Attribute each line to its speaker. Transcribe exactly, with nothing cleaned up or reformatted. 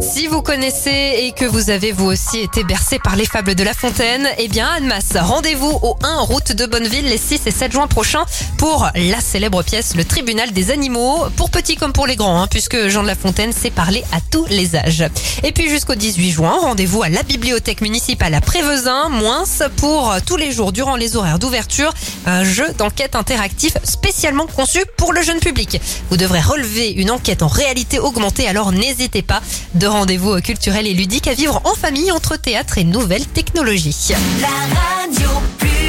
Speaker 1: Si vous connaissez et que vous avez vous aussi été bercé par les fables de La Fontaine, eh bien Annemasse, rendez-vous au un route de Bonneville les six et sept juin prochains pour la célèbre pièce Le Tribunal des animaux, pour petits comme pour les grands, hein, puisque Jean de La Fontaine sait parler à tous les âges. Et puis jusqu'au dix-huit juin, rendez-vous à la bibliothèque municipale à Prévezin, Moins, pour tous les jours durant les horaires d'ouverture, un jeu d'enquête interactif spécialement conçu pour le jeune public. Vous devrez relever une enquête en réalité augmentée, alors n'hésitez pas. De rendez-vous culturels et ludiques à vivre en famille entre théâtre et nouvelles technologies.
Speaker 2: La radio.